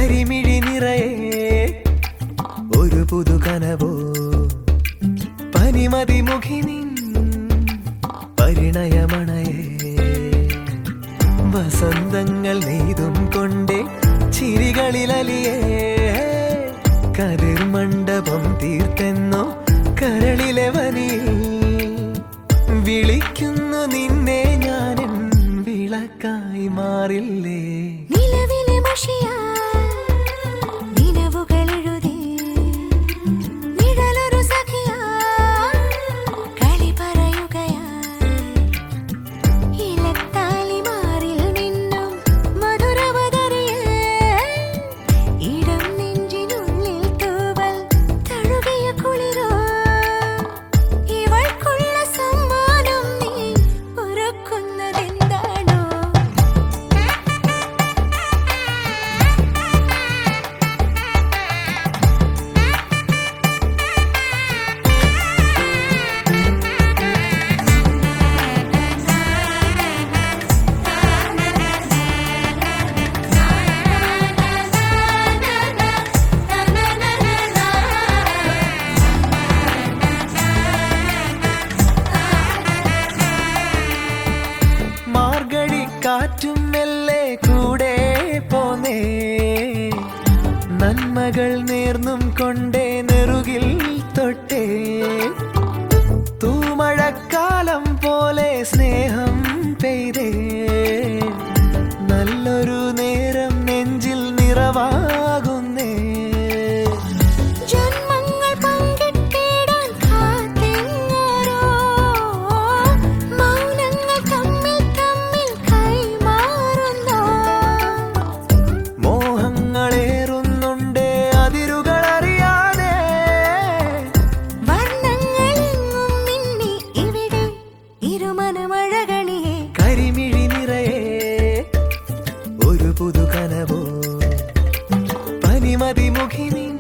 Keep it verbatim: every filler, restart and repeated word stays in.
കരിമിഴി നിറയെ ഒരു പുതു കനവോ പനിമതി മുഖിനിൻ പരിണയമണയേ വസന്തങ്ങൾ നെയ്തും കൊണ്ടേ ചിരികളിലലിയേ കതിർ മണ്ഡപം തീർത്തെന്നോ കരളിലെ വനിയിൽ വിളിക്കുന്നു നിന്നെ ഞാനും വിളക്കായി മാറില്ലേ നിലവിലെ മഷിയാ നിലവുകളെഴുതി നിഴലൊരു സഖിയാ കളി പറയുകയായി ഇലത്താലി മാറിൽ നിന്നും മധുരവതറിയേ ഇടം നെഞ്ചിനുള്ളിൽ തൂവൽ തഴുകിയ കുളിരോ ഇവൾക്കുള്ള സമ്മാനം നീ ഒരുക്കുന്നതെന്താണോ കാറ്റും മെല്ലെ കൂടെ പോന്നേ നന്മകൾ നേർന്നും കൊണ്ടേ നെറുകിൽ തൊട്ടേ തൂമഴക്കാലം പോലെ സ്നേഹം പെയ്തേ നല്ലൊരു നേരം നെഞ്ചിൽ നിറവാകുന്നേ കരിമിഴി നിറയെ ഒരു പുതു കനവോ പനിമതി മുഖിനി